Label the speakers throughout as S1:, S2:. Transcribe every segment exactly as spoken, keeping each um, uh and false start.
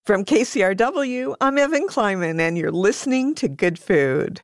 S1: From K C R W, I'm Evan Kleiman, and you're listening to Good Food.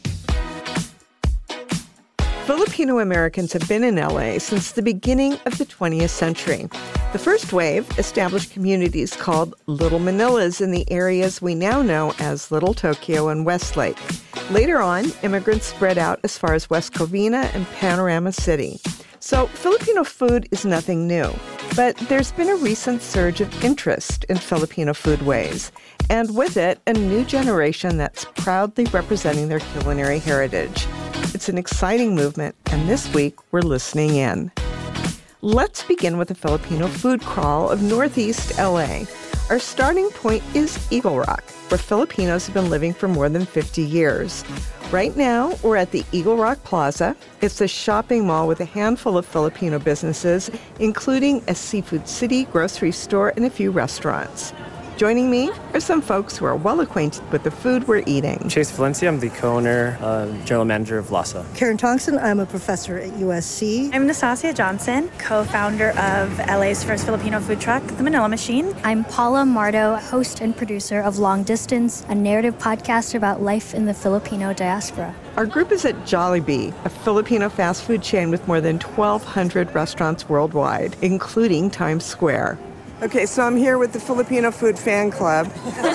S1: Filipino Americans have been in L A since the beginning of the twentieth century. The first wave established communities called Little Manilas in the areas we now know as Little Tokyo and Westlake. Later on, immigrants spread out as far as West Covina and Panorama City. So Filipino food is nothing new, but there's been a recent surge of interest in Filipino foodways, and with it, a new generation that's proudly representing their culinary heritage. It's an exciting movement, and this week we're listening in. Let's begin with a Filipino food crawl of Northeast L A. Our starting point is Eagle Rock, where Filipinos have been living for more than fifty years. Right now, we're at the Eagle Rock Plaza. It's a shopping mall with a handful of Filipino businesses, including a Seafood City grocery store and a few restaurants. Joining me are some folks who are well acquainted with the food we're eating.
S2: Chase Valencia, I'm the co-owner, uh, general manager of Lasa.
S3: Karen Tongson, I'm a professor at U S C.
S4: I'm Nastasia Johnson, co-founder of L A's first Filipino food truck, The Manila Machine.
S5: I'm Paula Mardo, host and producer of Long Distance, a narrative podcast about life in the Filipino diaspora.
S1: Our group is at Jollibee, a Filipino fast food chain with more than twelve hundred restaurants worldwide, including Times Square. Okay, so I'm here with the Filipino Food Fan Club.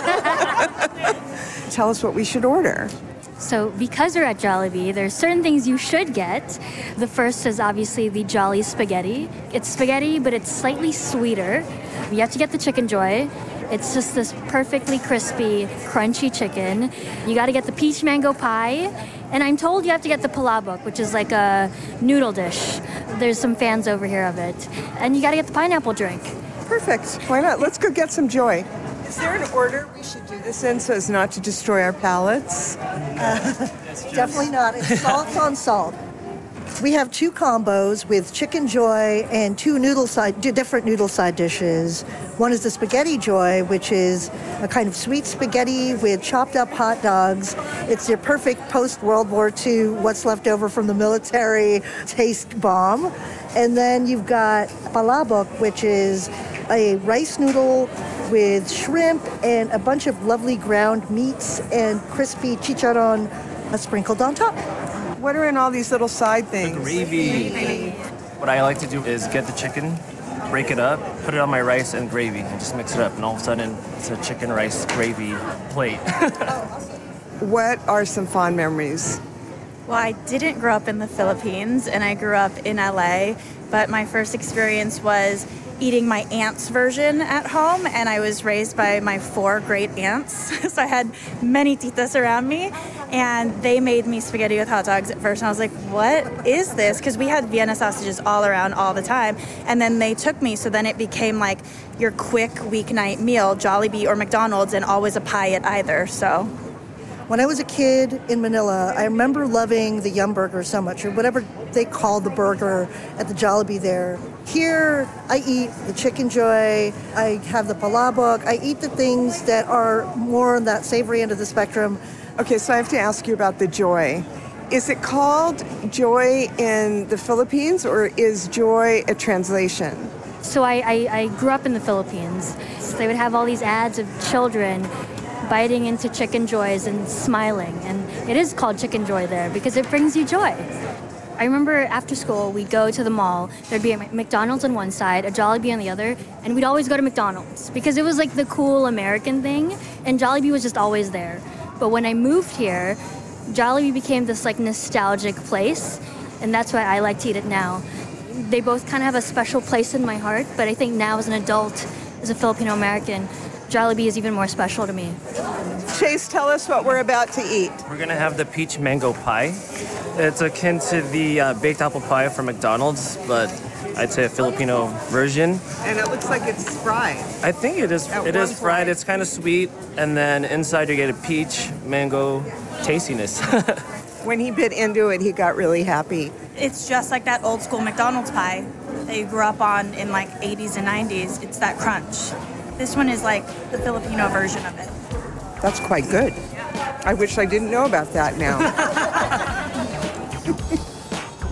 S1: Tell us what we should order.
S5: So because you're at Jollibee, there's certain things you should get. The first is obviously the Jolly Spaghetti. It's spaghetti, but it's slightly sweeter. You have to get the Chicken Joy. It's just this perfectly crispy, crunchy chicken. You got to get the peach mango pie. And I'm told you have to get the palabok, which is like a noodle dish. There's some fans over here of it. And you got to get the pineapple drink.
S1: Perfect. Why not? Let's go get some joy. Is there an order we should do this in so as not to destroy our palates?
S3: Uh, definitely not. It's salt on salt. We have two combos with Chicken Joy and two noodle side, different noodle side dishes. One is the Spaghetti Joy, which is a kind of sweet spaghetti with chopped up hot dogs. It's your perfect post-World War Two, what's left over from the military taste bomb. And then you've got palabok, which is a rice noodle with shrimp and a bunch of lovely ground meats and crispy chicharron sprinkled on top.
S1: What are in all these little side things?
S2: The gravy. gravy. What I like to do is get the chicken, break it up, put it on my rice and gravy, and just mix it up. And all of a sudden, it's a chicken rice gravy plate.
S1: What are some fond memories?
S4: Well, I didn't grow up in the Philippines, and I grew up in L A, but my first experience was eating my aunt's version at home, and I was raised by my four great aunts. So I had many titas around me, and they made me spaghetti with hot dogs at first, and I was like, what is this? Because we had Vienna sausages all around all the time, and then they took me, so then it became like your quick weeknight meal, Jollibee or McDonald's, and always a pie at either, so...
S3: When I was a kid in Manila, I remember loving the Yum Burger so much, or whatever they call the burger at the Jollibee there. Here, I eat the Chicken Joy, I have the palabok, I eat the things that are more on that savory end of the spectrum.
S1: Okay, so I have to ask you about the Joy. Is it called Joy in the Philippines, or is Joy a translation?
S5: So I, I, I grew up in the Philippines. So they would have all these ads of children biting into Chicken Joys and smiling. And it is called Chicken Joy there because it brings you joy. I remember after school, we'd go to the mall. There'd be a McDonald's on one side, a Jollibee on the other, and we'd always go to McDonald's because it was like the cool American thing, and Jollibee was just always there. But when I moved here, Jollibee became this like nostalgic place, and that's why I like to eat it now. They both kind of have a special place in my heart, but I think now as an adult, as a Filipino American, Jollibee is even more special to me.
S1: Chase, tell us what we're about to eat.
S2: We're going to have the peach mango pie. It's akin to the uh, baked apple pie from McDonald's, but I'd say a Filipino version.
S1: And it looks like it's fried.
S2: I think it is. At it is fried. Point. It's kind of sweet, and then inside you get a peach mango tastiness.
S1: When he bit into it, he got really happy.
S4: It's just like that old school McDonald's pie that you grew up on in like eighties and nineties. It's that crunch. This one is like the Filipino version of it.
S1: That's quite good. I wish I didn't know about that now.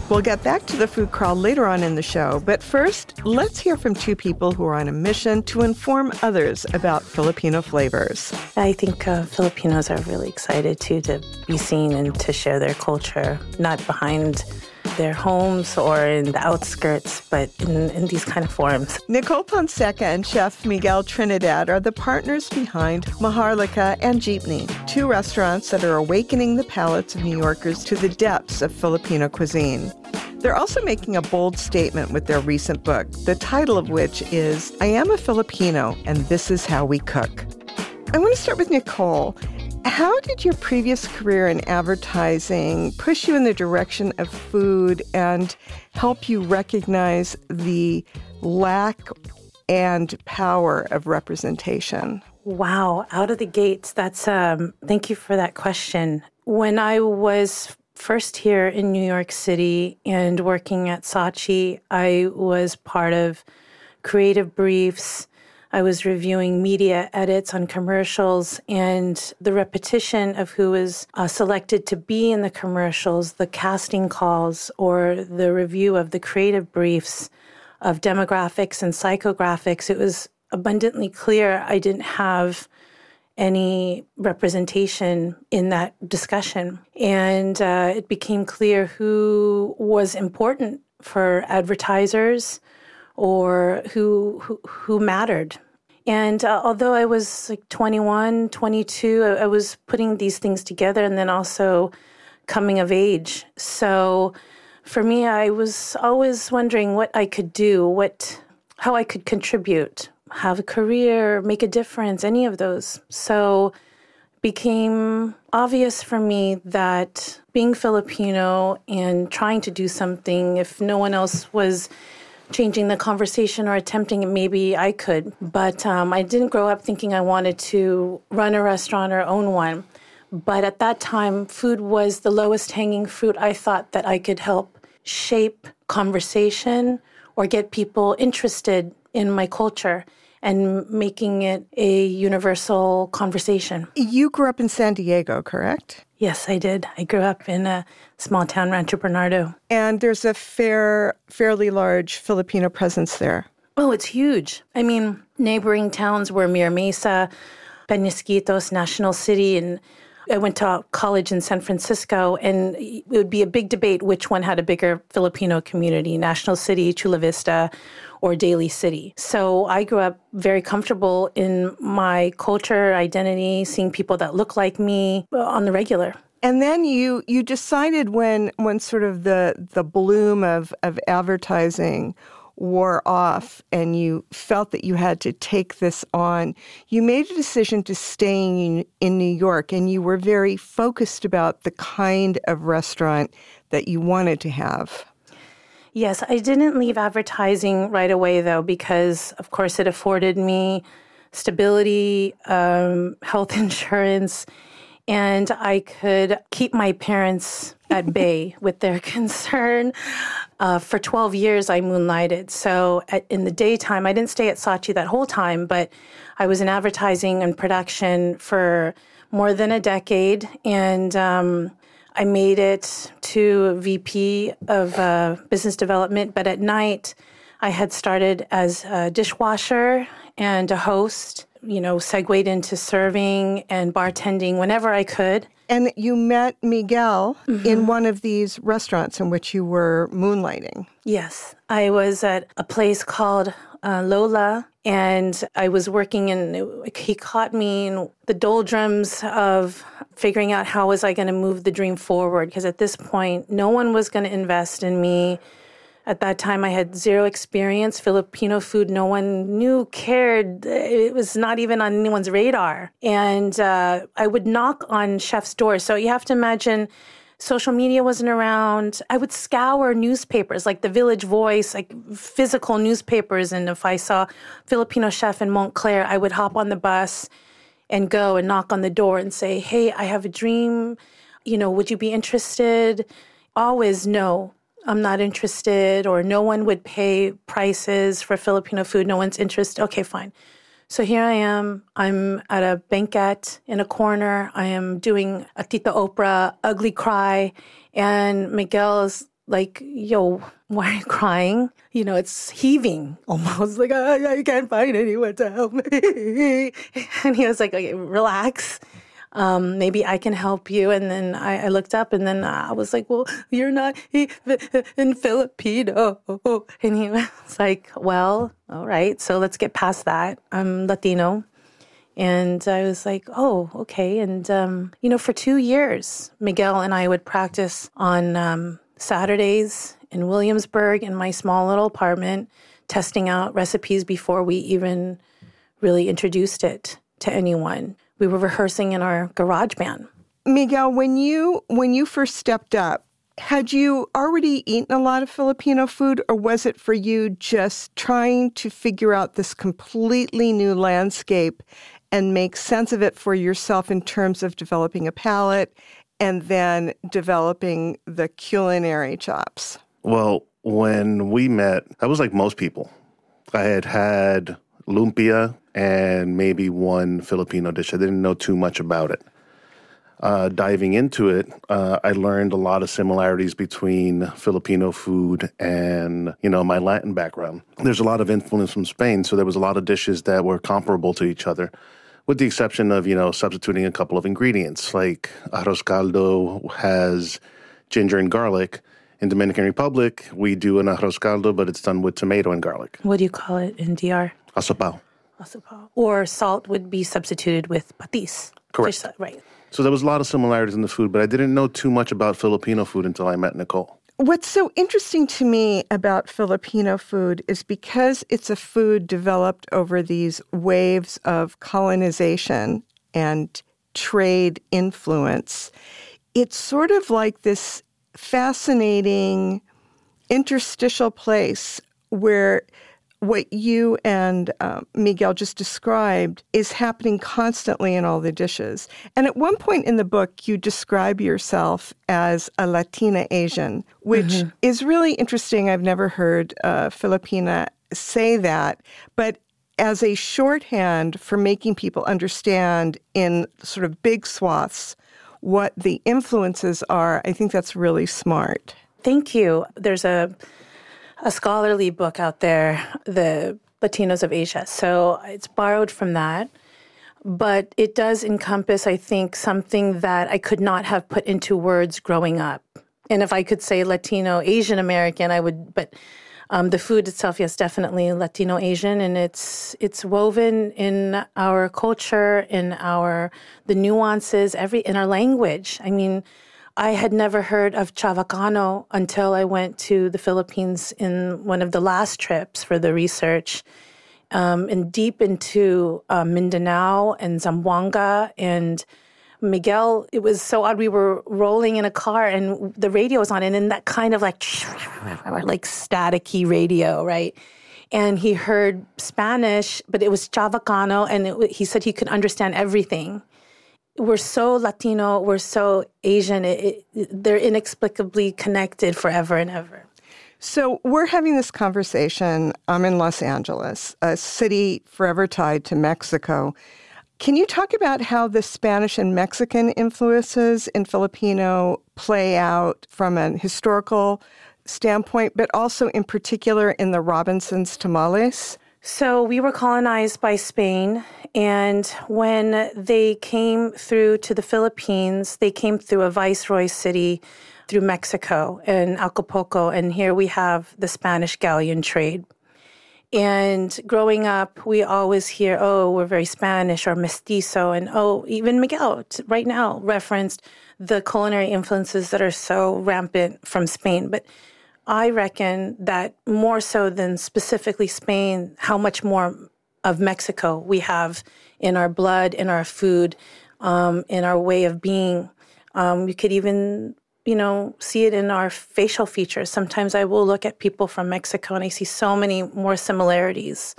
S1: We'll get back to the food crawl later on in the show, but first, let's hear from two people who are on a mission to inform others about Filipino flavors.
S6: I think uh, Filipinos are really excited, too, to be seen and to share their culture, not behind their homes or in the outskirts, but in, in these kind of forums.
S1: Nicole Ponseca and Chef Miguel Trinidad are the partners behind Maharlika and Jeepney, two restaurants that are awakening the palates of New Yorkers to the depths of Filipino cuisine. They're also making a bold statement with their recent book, the title of which is I Am a Filipino, and This Is How We Cook. I want to start with Nicole. How did your previous career in advertising push you in the direction of food and help you recognize the lack and power of representation?
S6: Wow, out of the gates. That's um, thank you for that question. When I was first here in New York City and working at Saatchi, I was part of creative briefs. I was reviewing media edits on commercials, and the repetition of who was uh, selected to be in the commercials, the casting calls, or the review of the creative briefs of demographics and psychographics, it was abundantly clear I didn't have any representation in that discussion. And uh, it became clear who was important for advertisers, or who who, who mattered. And uh, although I was like twenty-one, twenty-two, I, I was putting these things together and then also coming of age. So for me, I was always wondering what I could do, what how I could contribute, have a career, make a difference, any of those. So it became obvious for me that being Filipino and trying to do something, if no one else was changing the conversation or attempting it, maybe I could. But um, I didn't grow up thinking I wanted to run a restaurant or own one. But at that time, food was the lowest hanging fruit. I thought that I could help shape conversation or get people interested in my culture and making it a universal conversation.
S1: You grew up in San Diego, correct?
S6: Yes, I did. I grew up in a small town, Rancho Bernardo.
S1: And there's a fair, fairly large Filipino presence there.
S6: Oh, it's huge. I mean, neighboring towns were Mira Mesa, Peñasquitos, National City, and I went to college in San Francisco, and it would be a big debate which one had a bigger Filipino community, National City, Chula Vista, or Daly City. So I grew up very comfortable in my culture, identity, seeing people that look like me on the regular.
S1: And then you you decided when when sort of the the bloom of, of advertising wore off and you felt that you had to take this on, you made a decision to stay in, in New York, and you were very focused about the kind of restaurant that you wanted to have.
S6: Yes, I didn't leave advertising right away, though, because, of course, it afforded me stability, um, health insurance, and I could keep my parents at bay with their concern. Uh, for twelve years, I moonlighted. So at, in the daytime, I didn't stay at Saatchi that whole time, but I was in advertising and production for more than a decade, and um, I made it to V P of uh, business development. But at night, I had started as a dishwasher and a host, you know, segued into serving and bartending whenever I could.
S1: And you met Miguel mm-hmm. in one of these restaurants in which you were moonlighting.
S6: Yes. I was at a place called uh, Lola, and I was working, and he caught me in the doldrums of figuring out how was I going to move the dream forward, because at this point, no one was going to invest in me. At that time, I had zero experience. Filipino food, no one knew, cared. It was not even on anyone's radar. And uh, I would knock on chefs' doors. So you have to imagine social media wasn't around. I would scour newspapers like the Village Voice, like physical newspapers. And if I saw Filipino chef in Montclair, I would hop on the bus and go and knock on the door and say, hey, I have a dream. You know, would you be interested? Always no. I'm not interested, or no one would pay prices for Filipino food. No one's interested. Okay, fine. So here I am. I'm at a banquet in a corner. I am doing a Tita Oprah ugly cry, and Miguel is like, yo, why are you crying? You know, it's heaving almost like, I, I can't find anyone to help me. And he was like, okay, relax. Um, maybe I can help you. And then I, I looked up and then I was like, well, you're not in Filipino. And he was like, well, all right, so let's get past that. I'm Latino. And I was like, oh, okay. And, um, you know, for two years, Miguel and I would practice on um, Saturdays in Williamsburg in my small little apartment, testing out recipes before we even really introduced it to anyone. We were rehearsing in our garage band.
S1: Miguel, when you when you first stepped up, had you already eaten a lot of Filipino food, or was it for you just trying to figure out this completely new landscape and make sense of it for yourself in terms of developing a palate and then developing the culinary chops?
S7: Well, when we met, I was like most people. I had had lumpia and maybe one Filipino dish. I didn't know too much about it. Uh, diving into it, uh, I learned a lot of similarities between Filipino food and, you know, my Latin background. There's a lot of influence from Spain, so there was a lot of dishes that were comparable to each other, with the exception of, you know, substituting a couple of ingredients. Like arroz caldo has ginger and garlic. In Dominican Republic, we do an arroz caldo, but it's done with tomato and garlic.
S6: What do you call it in D R?
S7: Asopao.
S6: Asopao. Or salt would be substituted with patis.
S7: Correct.
S6: Fish, right.
S7: So there was a lot of similarities in the food, but I didn't know too much about Filipino food until I met Nicole.
S1: What's so interesting to me about Filipino food is because it's a food developed over these waves of colonization and trade influence, it's sort of like this fascinating interstitial place where what you and uh, Miguel just described is happening constantly in all the dishes. And at one point in the book, you describe yourself as a Latina Asian, which mm-hmm. is really interesting. I've never heard a Filipina say that. But as a shorthand for making people understand in sort of big swaths what the influences are, I think that's really smart.
S6: Thank you. There's a a scholarly book out there, The Latinos of Asia. So it's borrowed from that. But it does encompass, I think, something that I could not have put into words growing up. And if I could say Latino Asian American, I would, but um, the food itself, yes, definitely Latino Asian. And it's it's woven in our culture, in our, the nuances, every in our language. I mean, I had never heard of Chavacano until I went to the Philippines in one of the last trips for the research, um, and deep into uh, Mindanao and Zamboanga. And Miguel, it was so odd. We were rolling in a car and the radio was on, and in that kind of like, like staticky radio, right? And he heard Spanish, but it was Chavacano, and it, he said he could understand everything. We're so Latino, we're so Asian, it, it, they're inexplicably connected forever and ever.
S1: So we're having this conversation. I'm in Los Angeles, a city forever tied to Mexico. Can you talk about how the Spanish and Mexican influences in Filipino play out from an historical standpoint, but also in particular in the Robinson's tamales?
S6: So we were colonized by Spain, and when they came through to the Philippines, they came through a viceroy city through Mexico and Acapulco, and here we have the Spanish galleon trade. And growing up, we always hear, oh, we're very Spanish or mestizo, and oh, even Miguel right now referenced the culinary influences that are so rampant from Spain. But I reckon that more so than specifically Spain, how much more of Mexico we have in our blood, in our food, um, in our way of being. Um, you could even, you know, see it in our facial features. Sometimes I will look at people from Mexico and I see so many more similarities.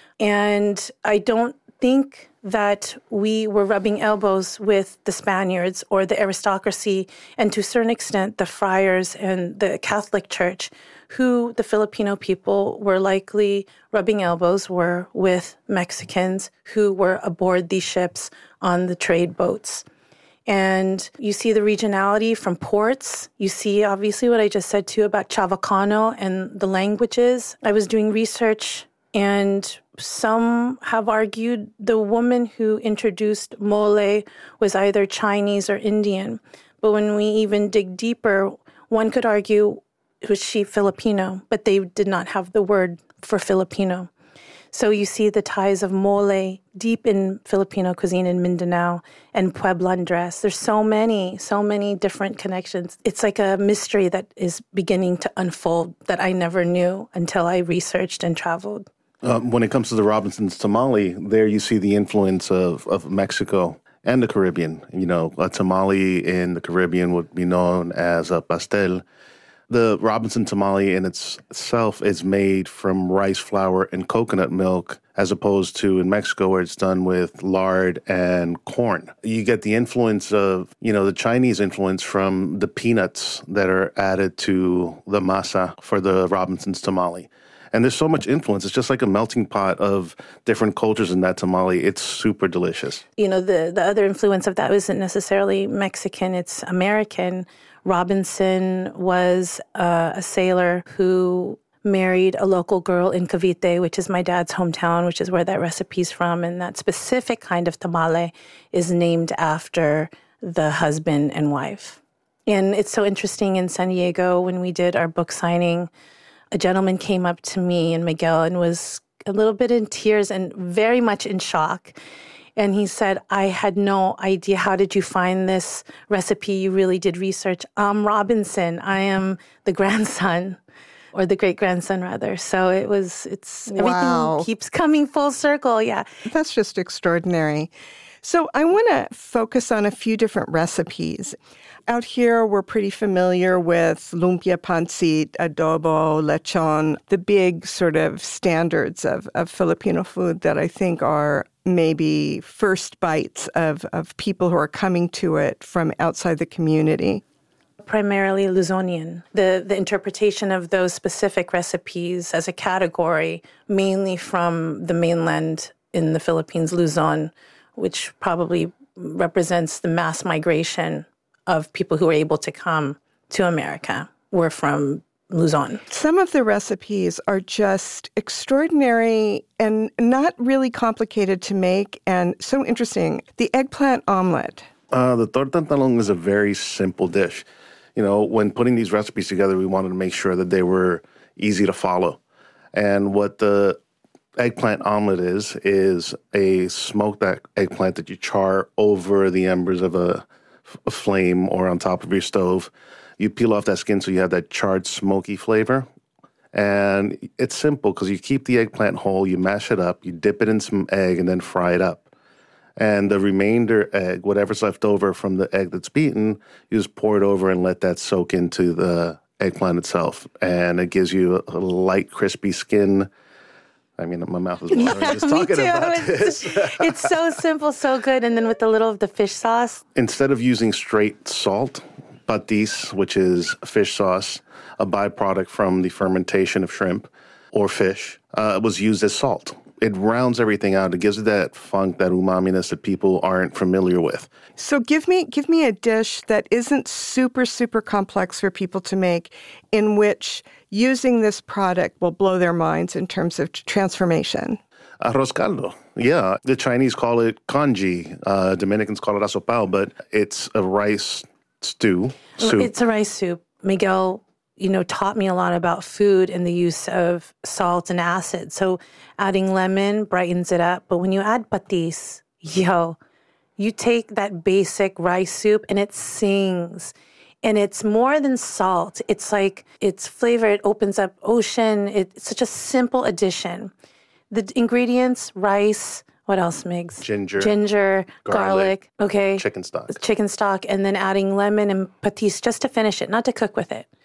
S6: And I don't think that we were rubbing elbows with the Spaniards or the aristocracy, and to a certain extent, the friars and the Catholic Church, who the Filipino people were likely rubbing elbows were with Mexicans who were aboard these ships on the trade boats. And you see the regionality from ports. You see, obviously, what I just said, too, about Chavacano and the languages. I was doing research, and some have argued the woman who introduced mole was either Chinese or Indian. But when we even dig deeper, one could argue, was she Filipino? But they did not have the word for Filipino. So you see the ties of mole deep in Filipino cuisine in Mindanao and Pueblan dress. There's so many, so many different connections. It's like a mystery that is beginning to unfold that I never knew until I researched and traveled.
S7: Uh, when it comes to the Robinson's tamale, there you see the influence of, of Mexico and the Caribbean. You know, a tamale in the Caribbean would be known as a pastel. The Robinson tamale in its, itself is made from rice flour and coconut milk, as opposed to in Mexico where it's done with lard and corn. You get the influence of, you know, the Chinese influence from the peanuts that are added to the masa for the Robinson's tamale. And there's so much influence. It's just like a melting pot of different cultures in that tamale. It's super delicious.
S6: You know, the, the other influence of that isn't necessarily Mexican, it's American. Robinson was uh, a sailor who married a local girl in Cavite, which is my dad's hometown, which is where that recipe's from. And that specific kind of tamale is named after the husband and wife. And it's so interesting in San Diego when we did our book signing, a gentleman came up to me and Miguel and was a little bit in tears and very much in shock. And he said, I had no idea. How did you find this recipe? You really did research. I'm Robinson. I am the grandson, or the great-grandson, rather. So it was, it's, everything
S1: Wow.
S6: keeps coming full circle. Yeah.
S1: That's just extraordinary. So I want to focus on a few different recipes. Out here, we're pretty familiar with lumpia, pancit, adobo, lechon, the big sort of standards of, of Filipino food that I think are maybe first bites of, of people who are coming to it from outside the community.
S6: Primarily Luzonian. The, the interpretation of those specific recipes as a category, mainly from the mainland in the Philippines, Luzon, which probably represents the mass migration of people who were able to come to America, were from Luzon.
S1: Some of the recipes are just extraordinary and not really complicated to make and so interesting. The eggplant omelet.
S7: Uh, the tortang talong is a very simple dish. You know, when putting these recipes together, we wanted to make sure that they were easy to follow. And what the eggplant omelet is, is a smoked eggplant that you char over the embers of a a flame or on top of your stove. You peel off that skin so you have that charred, smoky flavor. And it's simple because you keep the eggplant whole, you mash it up, you dip it in some egg, and then fry it up. And the remainder egg, whatever's left over from the egg that's beaten, you just pour it over and let that soak into the eggplant itself. And it gives you a light, crispy skin. I mean, my mouth is watering
S6: Yeah,
S7: just talking
S6: me too.
S7: about
S6: it's,
S7: this.
S6: It's so simple, so good. And then with a little of the fish sauce.
S7: Instead of using straight salt, patis, which is fish sauce, a byproduct from the fermentation of shrimp or fish, uh, was used as salt. It rounds everything out. It gives it that funk, that umaminess that people aren't familiar with.
S1: So give me give me a dish that isn't super, super complex for people to make, in which using this product will blow their minds in terms of transformation.
S7: Arroz caldo. Yeah, the Chinese call it congee. Uh, Dominicans call it asopao, but it's a rice stew. Soup.
S6: It's a rice soup. Miguel, you know, taught me a lot about food and the use of salt and acid. So adding lemon brightens it up. But when you add patis, yo, you take that basic rice soup and it sings. And it's more than salt. It's like, it's flavor. It opens up ocean. It's such a simple addition. The ingredients, rice, what else, Migs?
S7: Ginger.
S6: Ginger, garlic,
S7: garlic,
S6: okay.
S7: Chicken stock.
S6: Chicken stock, and then adding lemon and patis just to finish it, not to cook with it.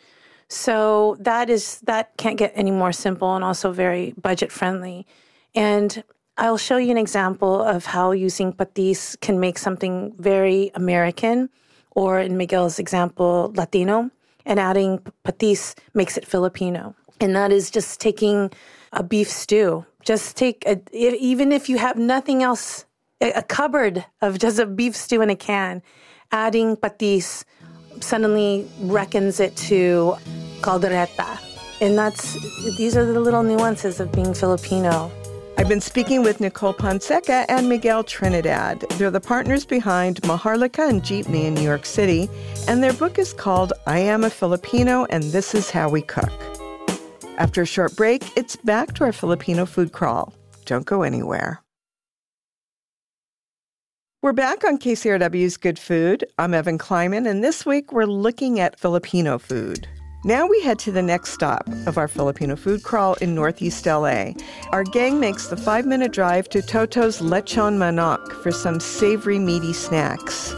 S6: So that is, that can't get any more simple and also very budget friendly. And I'll show you an example of how using patis can make something very American, or in Miguel's example, Latino, and adding patis makes it Filipino. And that is just taking a beef stew. Just take, a, even if you have nothing else, a cupboard of just a beef stew in a can, adding patis suddenly reckons it to caldereta. And that's, these are the little nuances of being Filipino.
S1: I've been speaking with Nicole Ponseca and Miguel Trinidad. They're the partners behind Maharlika and Jeepney in New York City, and their book is called I Am a Filipino and This Is How We Cook. After a short break, it's back to our Filipino food crawl. Don't go anywhere. We're back on K C R W's Good Food. I'm Evan Kleiman, and this week we're looking at Filipino food. Now we head to the next stop of our Filipino food crawl in Northeast L A. Our gang makes the five-minute drive to Toto's Lechon Manok for some savory, meaty snacks.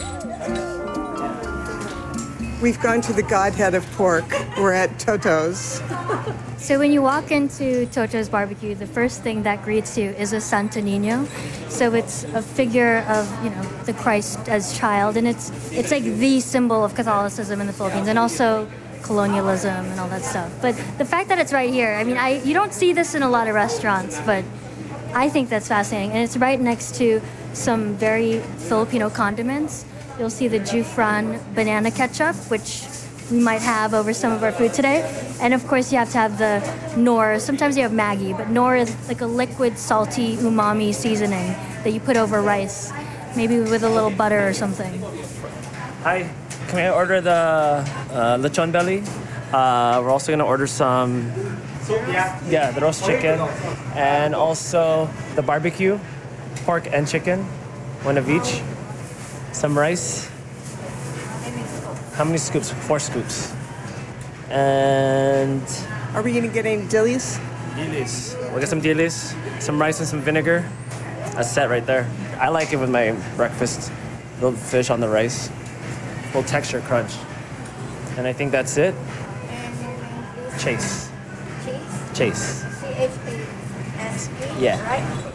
S1: We've gone to the godhead of pork. We're at Toto's.
S5: So when you walk into Toto's Barbecue, the first thing that greets you is a Santo Niño. So it's a figure of, you know, the Christ as child, and it's it's like the symbol of Catholicism in the Philippines, and also colonialism and all that stuff. But the fact that it's right here, I mean, I you don't see this in a lot of restaurants, but I think that's fascinating. And it's right next to some very Filipino condiments. You'll see the Jufran banana ketchup, which we might have over some of our food today. And of course, you have to have the Knorr. Sometimes you have Maggi, but Knorr is like a liquid, salty, umami seasoning that you put over rice, maybe with a little butter or something.
S2: Hi. Can I order the uh, lechon belly? Uh, we're also gonna order some, yeah, yeah, the roast chicken, and also the barbecue, pork and chicken, one of each. Some rice. How many scoops? Four scoops. And
S1: Are we going to get any dillies?
S2: dilis. We'll get some dilis, some rice and some vinegar. That's set right there. I like it with my breakfast. Little fish on the rice. Little texture crunch. And I think that's it.
S8: And your name is?
S2: Chase.
S8: Chase?
S2: Chase.
S8: C H A S E?
S2: Yeah.
S8: Right?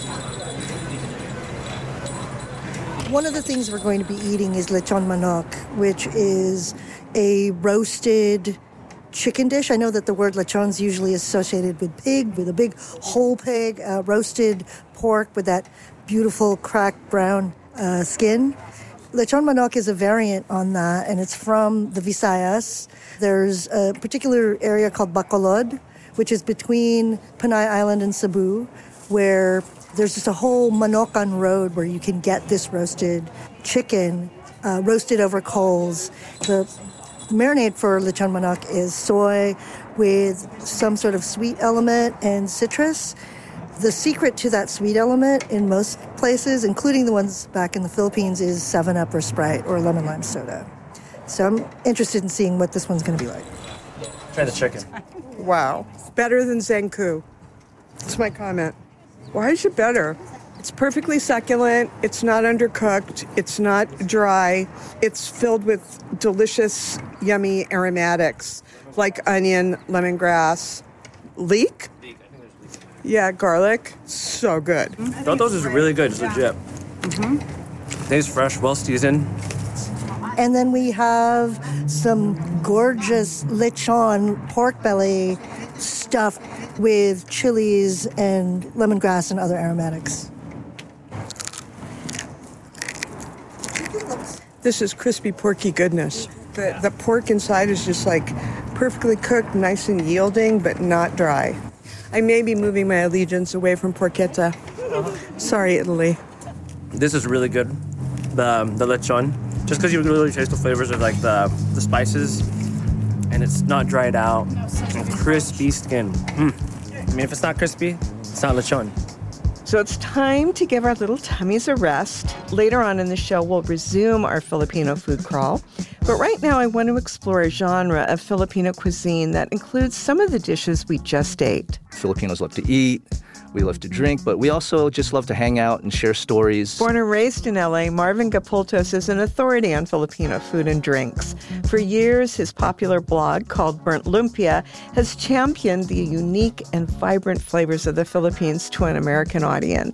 S3: One of the things we're going to be eating is lechon manok, which is a roasted chicken dish. I know that the word lechon is usually associated with pig, with a big whole pig, uh, roasted pork with that beautiful cracked brown uh, skin. Lechon manok is a variant on that, and it's from the Visayas. There's a particular area called Bacolod, which is between Panay Island and Cebu, where there's just a whole Manokan road where you can get this roasted chicken, uh, roasted over coals. The marinade for lechon manok is soy with some sort of sweet element and citrus. The secret to that sweet element in most places, including the ones back in the Philippines, is seven up or Sprite or lemon lime soda. So I'm interested in seeing what this one's going to be like.
S2: Try the chicken.
S1: Wow. Better than Zankou. That's my comment. Why is it better? It's perfectly succulent. It's not undercooked. It's not dry. It's filled with delicious, yummy aromatics like onion, lemongrass, leek. Yeah, garlic. So good.
S2: Toto's is really good. It's legit. Mm-hmm. Tastes fresh, well seasoned.
S3: And then we have some gorgeous lechon pork belly stuffed with chilies and lemongrass and other aromatics.
S1: This is crispy, porky goodness. The, the pork inside is just like perfectly cooked, nice and yielding, but not dry. I may be moving my allegiance away from porchetta. Sorry, Italy.
S2: This is really good. The um, the lechon, just because you really taste the flavors of like the the spices, and it's not dried out, and crispy skin. Mm. I mean, if it's not crispy, it's not lechon.
S1: So it's time to give our little tummies a rest. Later on in the show, we'll resume our Filipino food crawl. But right now, I want to explore a genre of Filipino cuisine that includes some of the dishes we just ate.
S9: Filipinos love to eat, we love to drink, but we also just love to hang out and share stories.
S1: Born and raised in L A, Marvin Gapultos is an authority on Filipino food and drinks. For years, his popular blog called Burnt Lumpia has championed the unique and vibrant flavors of the Philippines to an American audience.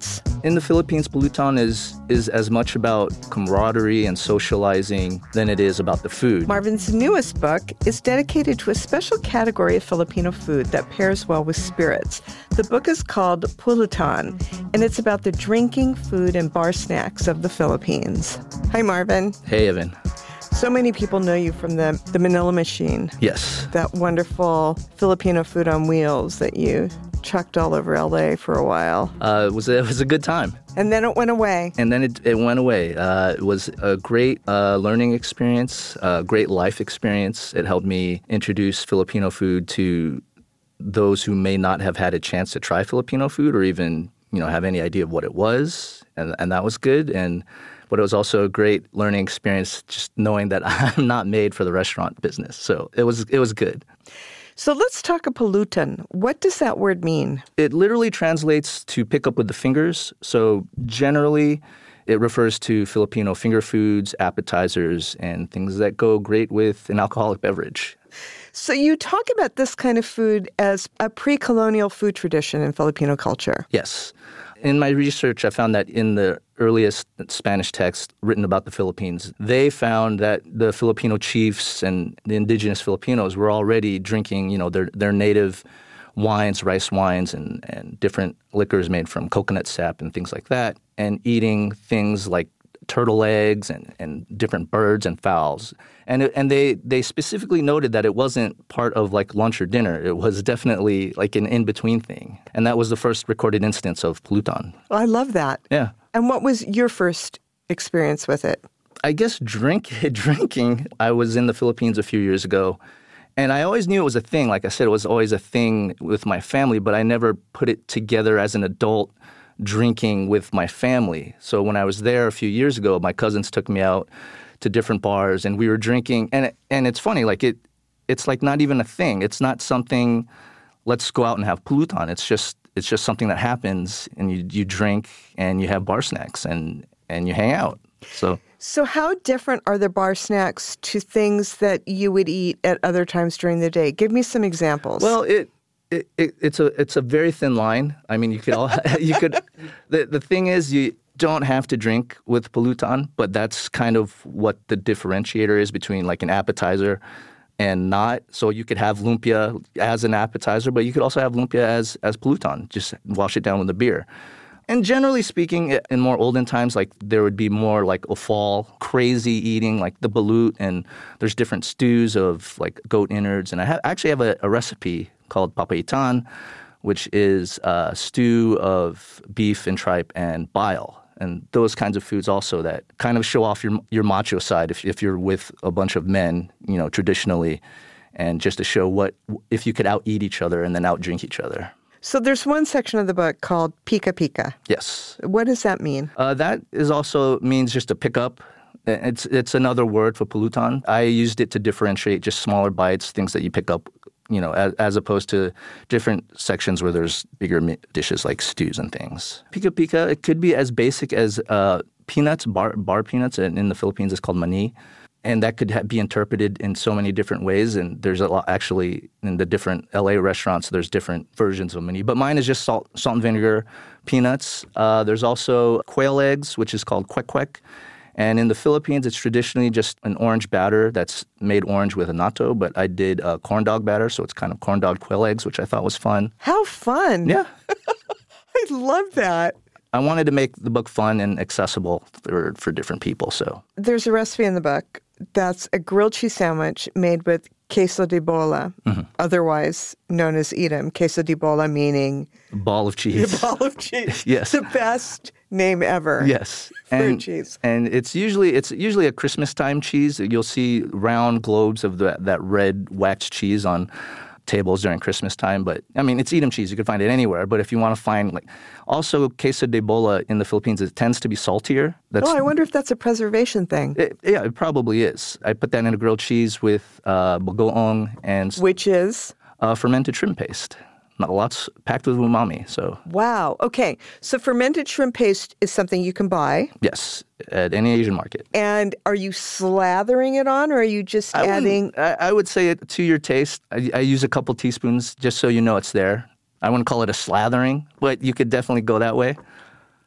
S9: In the Philippines, Pulutan is is as much about camaraderie and socializing than it is about the food.
S1: Marvin's newest book is dedicated to a special category of Filipino food that pairs well with spirits. The book is called Pulutan, and it's about the drinking, food, and bar snacks of the Philippines. Hi, Marvin.
S9: Hey, Evan.
S1: So many people know you from the, the Manila Machine.
S9: Yes.
S1: That wonderful Filipino food on wheels that you chucked all over L A for a while.
S9: Uh, it was a, it was a good time.
S1: And then it went away.
S9: And then it, it went away. Uh, it was a great uh, learning experience, a great life experience. It helped me introduce Filipino food to those who may not have had a chance to try Filipino food or even, you know, have any idea of what it was. And, and that was good. And but it was also a great learning experience just knowing that I'm not made for the restaurant business. So it was it was good.
S1: So let's talk a Pulutan. What does that word mean?
S9: It literally translates to pick up with the fingers. So generally, it refers to Filipino finger foods, appetizers, and things that go great with an alcoholic beverage.
S1: So you talk about this kind of food as a pre-colonial food tradition in Filipino culture.
S9: Yes. In my research, I found that in the earliest Spanish texts written about the Philippines, they found that the Filipino chiefs and the indigenous Filipinos were already drinking, you know, their their native wines, rice wines, and, and different liquors made from coconut sap and things like that, and eating things like turtle eggs and, and different birds and fowls. And it, and they, they specifically noted that it wasn't part of like lunch or dinner. It was definitely like an in-between thing. And that was the first recorded instance of Pulutan.
S1: Well, I love that.
S9: Yeah.
S1: And what was your first experience with it?
S9: I guess drink drinking. I was in the Philippines a few years ago, and I always knew it was a thing. Like I said, it was always a thing with my family, but I never put it together as an adult drinking with my family. So when I was there a few years ago, my cousins took me out to different bars, and we were drinking. And and it's funny, like it, it's like not even a thing. It's not something. Let's go out and have Pulutan. It's just it's just something that happens, and you you drink and you have bar snacks and and you hang out. So.
S1: So how different are the bar snacks to things that you would eat at other times during the day? Give me some examples.
S9: Well, it. It, it, it's a it's a very thin line. I mean, you could all you could. The the thing is, you don't have to drink with Pulutan, but that's kind of what the differentiator is between like an appetizer and not. So you could have lumpia as an appetizer, but you could also have lumpia as as Pulutan. Just wash it down with a beer. And generally speaking, in more olden times, like there would be more like offal, crazy eating, like the balut, and there's different stews of like goat innards. And I ha- actually have a, a recipe called papaitan, which is a stew of beef and tripe and bile. And those kinds of foods also that kind of show off your your macho side if if you're with a bunch of men, you know, traditionally, and just to show what if you could out eat each other and then out drink each other.
S1: So there's one section of the book called Pika Pika.
S9: Yes.
S1: What does that mean?
S9: Uh, that is also means just to pick up. It's it's another word for Pulutan. I used it to differentiate just smaller bites, things that you pick up, you know, as, as opposed to different sections where there's bigger dishes like stews and things. Pika Pika, it could be as basic as uh, peanuts, bar, bar peanuts, and in the Philippines it's called mani. And that could ha- be interpreted in so many different ways. And there's a lot, actually, in the different L A restaurants, there's different versions of mani. But mine is just salt, salt and vinegar peanuts. Uh, there's also quail eggs, which is called kwek kwek. And in the Philippines, it's traditionally just an orange batter that's made orange with annatto. But I did a corn dog batter, so it's kind of corn dog quail eggs, which I thought was fun.
S1: How fun.
S9: Yeah.
S1: I love that.
S9: I wanted to make the book fun and accessible for, for different people. So
S1: there's a recipe in the book that's a grilled cheese sandwich made with queso de bola, mm-hmm. otherwise known as Edam. Queso de bola meaning...
S9: ball of cheese.
S1: A ball of cheese.
S9: Yes.
S1: The best name ever.
S9: Yes.
S1: For
S9: and,
S1: cheese.
S9: And it's usually it's usually a Christmas time cheese. You'll see round globes of the, that red waxed cheese on tables during Christmas time. But, I mean, it's Edam cheese. You can find it anywhere. But if you want to find, like, also queso de bola in the Philippines, it tends to be saltier. That's,
S1: oh, I wonder if that's a preservation thing.
S9: It, yeah, it probably is. I put that in a grilled cheese with uh, bagoong and...
S1: Which is?
S9: Uh, fermented shrimp paste. Not lots packed with umami, so...
S1: Wow. Okay. So fermented shrimp paste is something you can buy?
S9: Yes, at any Asian market.
S1: And are you slathering it on, or are you just
S9: I
S1: adding...
S9: I, I would say it to your taste. I, I use a couple teaspoons just so you know it's there. I wouldn't call it a slathering, but you could definitely go that way.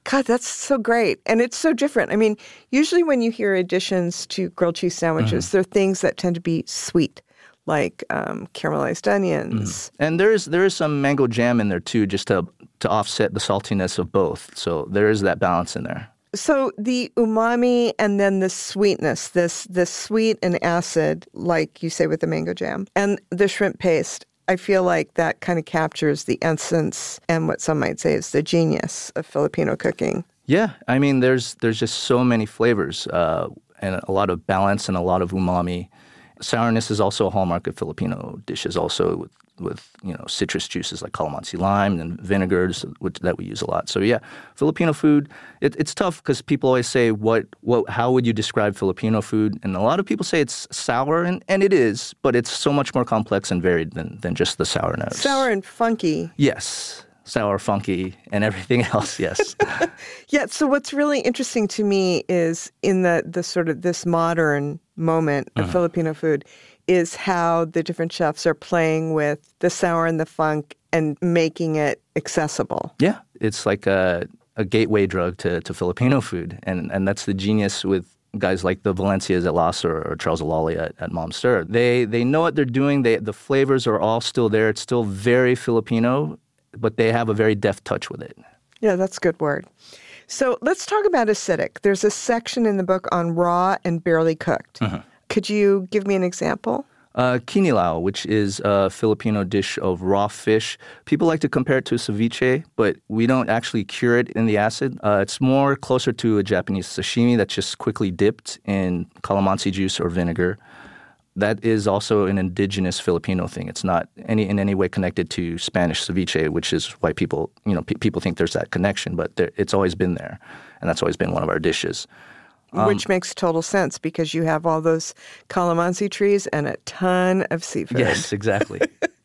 S1: God, that's so great. And it's so different. I mean, usually when you hear additions to grilled cheese sandwiches, mm-hmm. they're things that tend to be sweet, like um, caramelized onions.
S9: Mm-hmm. And there is there is some mango jam in there too, just to to offset the saltiness of both. So there is that balance in there.
S1: So the umami and then the sweetness, this this sweet and acid, like you say with the mango jam, and the shrimp paste, I feel like that kind of captures the essence and what some might say is the genius of Filipino cooking.
S9: Yeah, I mean, there's there's just so many flavors uh, and a lot of balance and a lot of umami. Sourness is also a hallmark of Filipino dishes, also with, with you know citrus juices like calamansi lime and vinegars, which, that we use a lot. So yeah, Filipino food, it, it's tough because people always say, what, what, how would you describe Filipino food? And a lot of people say it's sour, and, and it is, but it's so much more complex and varied than, than just the sour notes.
S1: Sour and funky.
S9: Yes. Sour, funky, and everything else, yes.
S1: Yeah, so what's really interesting to me is in the, the sort of this modern moment of mm-hmm. Filipino food is how the different chefs are playing with the sour and the funk and making it accessible.
S9: Yeah, it's like a, a gateway drug to, to Filipino food, and, and that's the genius with guys like the Valencias at Las or, or Charles Alali at, at Mom Stir. They, they know what they're doing. They, the flavors are all still there. It's still very Filipino, but they have a very deft touch with it.
S1: Yeah, that's a good word. So let's talk about acidic. There's a section in the book on raw and barely cooked. Mm-hmm. Could you give me an example?
S9: Uh, kinilaw, which is a Filipino dish of raw fish. People like to compare it to ceviche, but we don't actually cure it in the acid. Uh, it's more closer to a Japanese sashimi that's just quickly dipped in calamansi juice or vinegar. That is also an indigenous Filipino thing. It's not any in any way connected to Spanish ceviche, which is why people, you know, pe- people think there's that connection, but there, it's always been there, and that's always been one of our dishes.
S1: Um, which makes total sense because you have all those calamansi trees and a ton of seafood.
S9: Yes, exactly.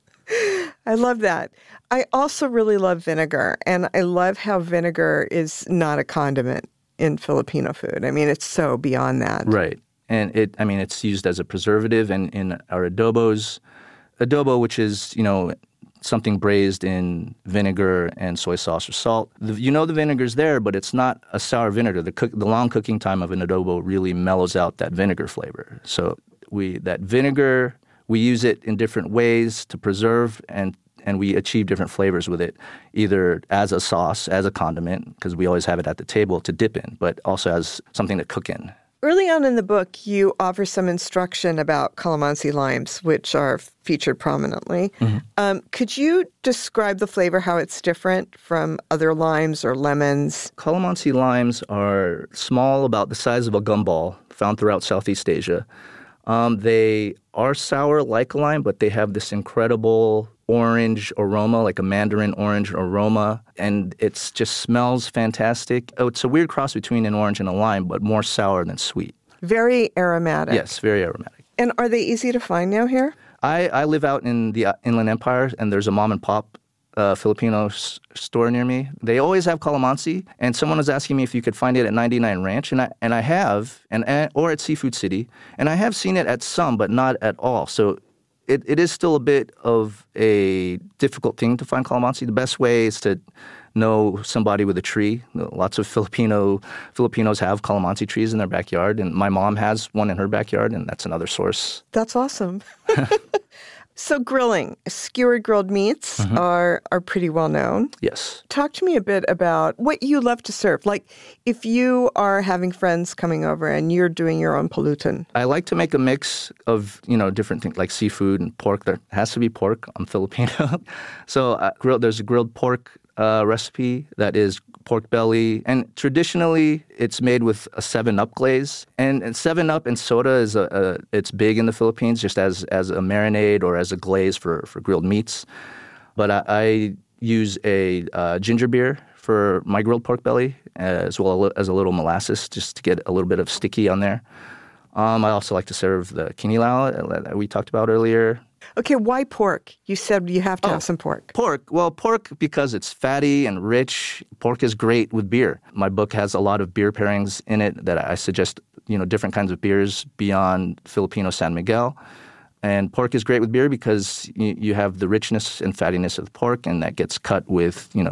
S1: I love that. I also really love vinegar, and I love how vinegar is not a condiment in Filipino food. I mean, it's so beyond that.
S9: Right. And it, I mean, it's used as a preservative in, in our adobos. Adobo, which is, you know, something braised in vinegar and soy sauce or salt. The, you know the vinegar's there, but it's not a sour vinegar. The cook, the long cooking time of an adobo really mellows out that vinegar flavor. So we that vinegar, we use it in different ways to preserve, and and we achieve different flavors with it, either as a sauce, as a condiment, because we always have it at the table to dip in, but also as something to cook in.
S1: Early on in the book, you offer some instruction about calamansi limes, which are featured prominently. Mm-hmm. Um, could you describe the flavor, how it's different from other limes or lemons?
S9: Calamansi limes are small, about the size of a gumball, found throughout Southeast Asia. Um, they are sour like a lime, but they have this incredible orange aroma, like a mandarin orange aroma, and it just smells fantastic. Oh, it's a weird cross between an orange and a lime, but more sour than sweet.
S1: Very aromatic.
S9: Yes, very aromatic.
S1: And are they easy to find now here?
S9: I, I live out in the Inland Empire, and there's a mom and pop uh, Filipino s- store near me. They always have calamansi, and someone was asking me if you could find it at ninety-nine Ranch, and I and I have, and, and or at Seafood City, and I have seen it at some, but not at all. So It, it is still a bit of a difficult thing to find calamansi. The best way is to know somebody with a tree. Lots of Filipino Filipinos have calamansi trees in their backyard, and my mom has one in her backyard, and that's another source.
S1: That's awesome. So grilling, skewered grilled meats mm-hmm. are are pretty well known.
S9: Yes.
S1: Talk to me a bit about what you love to serve. Like if you are having friends coming over and you're doing your own pulutan.
S9: I like to make a mix of, you know, different things like seafood and pork. There has to be pork. I'm Filipino. So uh, grilled, there's a grilled pork uh, recipe that is pork belly. And traditionally, it's made with a seven up glaze. And, and seven up and soda, is a, a it's big in the Philippines just as, as a marinade or as a glaze for, for grilled meats. But I, I use a uh, ginger beer for my grilled pork belly, as well as a little molasses just to get a little bit of sticky on there. Um, I also like to serve the kinilaw that we talked about earlier.
S1: Okay, why pork? You said you have to
S9: oh,
S1: have some pork.
S9: Pork. Well, pork because it's fatty and rich. Pork is great with beer. My book has a lot of beer pairings in it that I suggest, you know, different kinds of beers beyond Filipino San Miguel. And pork is great with beer because you, you have the richness and fattiness of pork, and that gets cut with, you know,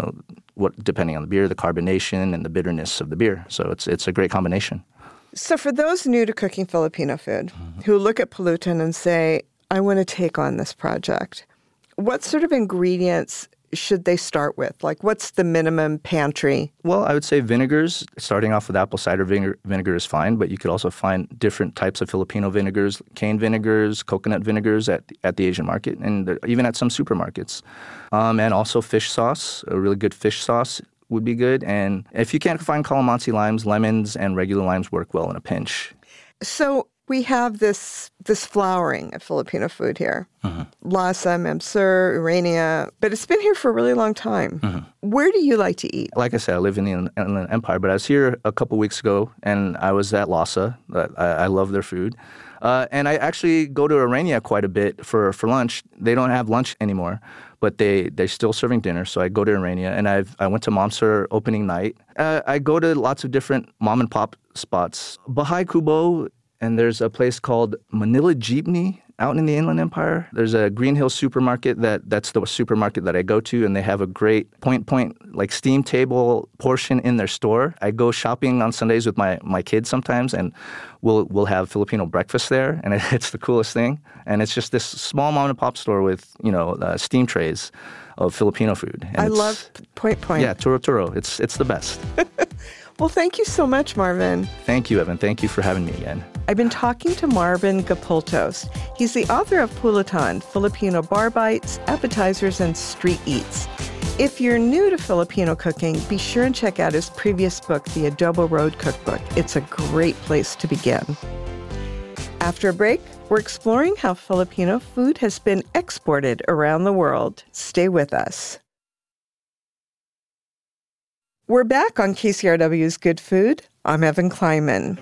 S9: what depending on the beer, the carbonation and the bitterness of the beer. So it's it's a great combination.
S1: So for those new to cooking Filipino food mm-hmm. who look at Pulutan and say, I want to take on this project, what sort of ingredients should they start with? Like, what's the minimum pantry?
S9: Well, I would say vinegars. Starting off with apple cider vinegar, vinegar is fine, but you could also find different types of Filipino vinegars, cane vinegars, coconut vinegars at the, at the Asian market, and even at some supermarkets. Um, and also fish sauce, a really good fish sauce would be good. And if you can't find calamansi limes, lemons and regular limes work well in a pinch.
S1: So we have this this flowering of Filipino food here. Mm-hmm. Lasa, Mamsur, Urania, but it's been here for a really long time. Mm-hmm. Where do you like to eat?
S9: Like I said, I live in the Inland Empire, but I was here a couple weeks ago, and I was at Lasa. I, I love their food. Uh, and I actually go to Urania quite a bit for, for lunch. They don't have lunch anymore, but they, they're still serving dinner, so I go to Urania. And I've, I went to Mamsur opening night. Uh, I go to lots of different mom-and-pop spots. Bahay Kubo, and there's a place called Manila Jeepney out in the Inland Empire. There's a Green Hill supermarket that that's the supermarket that I go to, and they have a great point point like steam table portion in their store. I go shopping on Sundays with my, my kids sometimes, and we'll we'll have Filipino breakfast there, and it, it's the coolest thing. And it's just this small mom and pop store with you know uh, steam trays of Filipino food. And
S1: I love Point Point.
S9: Yeah, Turo Turo. It's it's the best.
S1: Well, thank you so much, Marvin.
S9: Thank you, Evan. Thank you for having me again.
S1: I've been talking to Marvin Gapultos. He's the author of Pulutan, Filipino Bar Bites, Appetizers, and Street Eats. If you're new to Filipino cooking, be sure and check out his previous book, The Adobo Road Cookbook. It's a great place to begin. After a break, we're exploring how Filipino food has been exported around the world. Stay with us. We're back on K C R W's Good Food. I'm Evan Kleinman.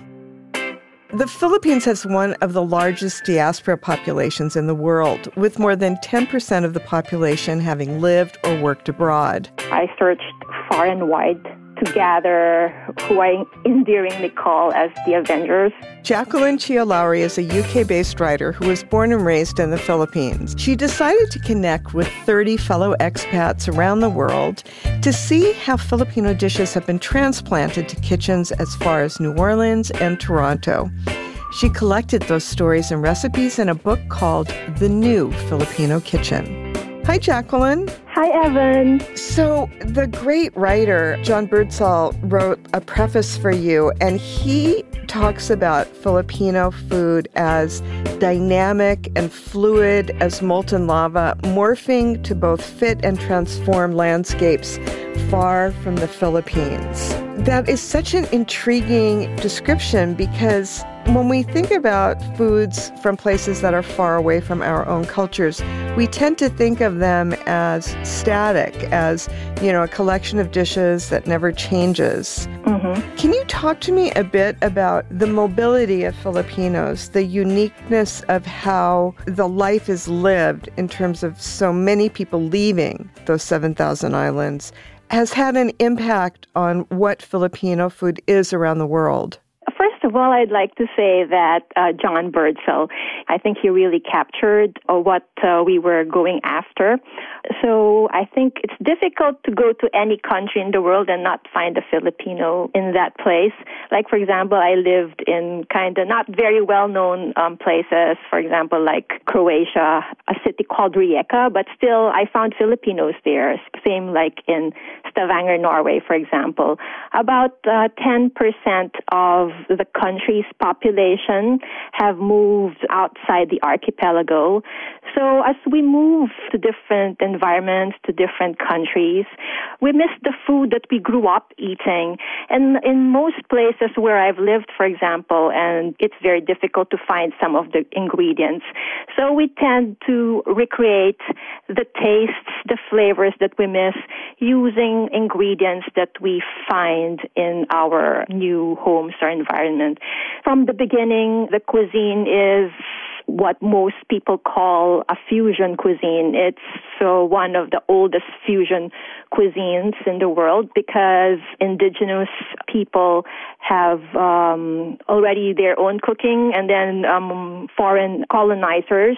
S1: The Philippines has one of the largest diaspora populations in the world, with more than ten percent of the population having lived or worked abroad.
S10: I searched far and wide to gather who I endearingly call as the Avengers.
S1: Jacqueline Chia Lowry is a U K-based writer who was born and raised in the Philippines. She decided to connect with thirty fellow expats around the world to see how Filipino dishes have been transplanted to kitchens as far as New Orleans and Toronto. She collected those stories and recipes in a book called The New Filipino Kitchen. Hi, Jacqueline.
S10: Hi, Evan.
S1: So the great writer John Birdsall wrote a preface for you, and he talks about Filipino food as dynamic and fluid as molten lava, morphing to both fit and transform landscapes far from the Philippines. That is such an intriguing description because when we think about foods from places that are far away from our own cultures, we tend to think of them as static, as, you know, a collection of dishes that never changes. Mm-hmm. Can you talk to me a bit about the mobility of Filipinos, the uniqueness of how the life is lived in terms of so many people leaving those seven thousand islands, has had an impact on what Filipino food is around the world?
S10: First of all, I'd like to say that uh, John Birdsall, I think he really captured uh, what uh, we were going after. So I think it's difficult to go to any country in the world and not find a Filipino in that place. Like, for example, I lived in kind of not very well-known um, places, for example, like Croatia, a city called Rijeka, but still I found Filipinos there. Same like in Stavanger, Norway, for example. About uh, ten percent of the country's population have moved outside the archipelago. So as we move to different environments, to different countries, we miss the food that we grew up eating. And in most places where I've lived, for example, and it's very difficult to find some of the ingredients. So we tend to recreate the tastes, the flavors that we miss using ingredients that we find in our new homes or environment. From the beginning, the cuisine is what most people call a fusion cuisine. It's so one of the oldest fusion cuisines in the world because indigenous people have um, already their own cooking, and then um, foreign colonizers